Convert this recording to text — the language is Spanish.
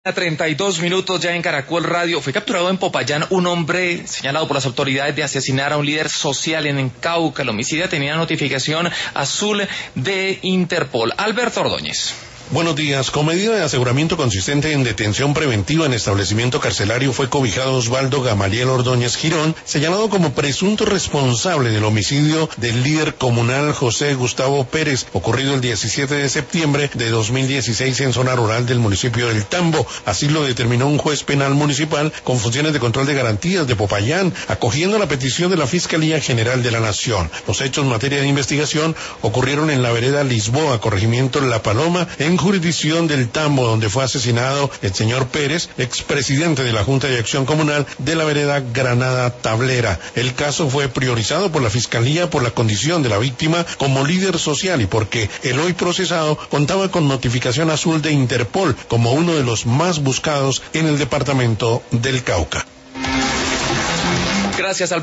A 32 minutos ya en Caracol Radio. Fue capturado en Popayán un hombre señalado por las autoridades de asesinar a un líder social en Cauca. El homicidio tenía notificación azul de Interpol. Alberto Ordóñez. Buenos días. Con medida de aseguramiento consistente en detención preventiva en establecimiento carcelario fue cobijado Osvaldo Gamaliel Ordóñez Girón, señalado como presunto responsable del homicidio del líder comunal José Gustavo Pérez, ocurrido el 17 de septiembre de 2016 en zona rural del municipio del Tambo. Así lo determinó un juez penal municipal con funciones de control de garantías de Popayán, acogiendo la petición de la Fiscalía General de la Nación. Los hechos en materia de investigación ocurrieron en la vereda Lisboa, corregimiento La Paloma, en jurisdicción del Tambo, donde fue asesinado el señor Pérez, expresidente de la Junta de Acción Comunal de la vereda Granada Tablera. El caso fue priorizado por la Fiscalía por la condición de la víctima como líder social y porque el hoy procesado contaba con notificación azul de Interpol como uno de los más buscados en el departamento del Cauca. Gracias, Alberto.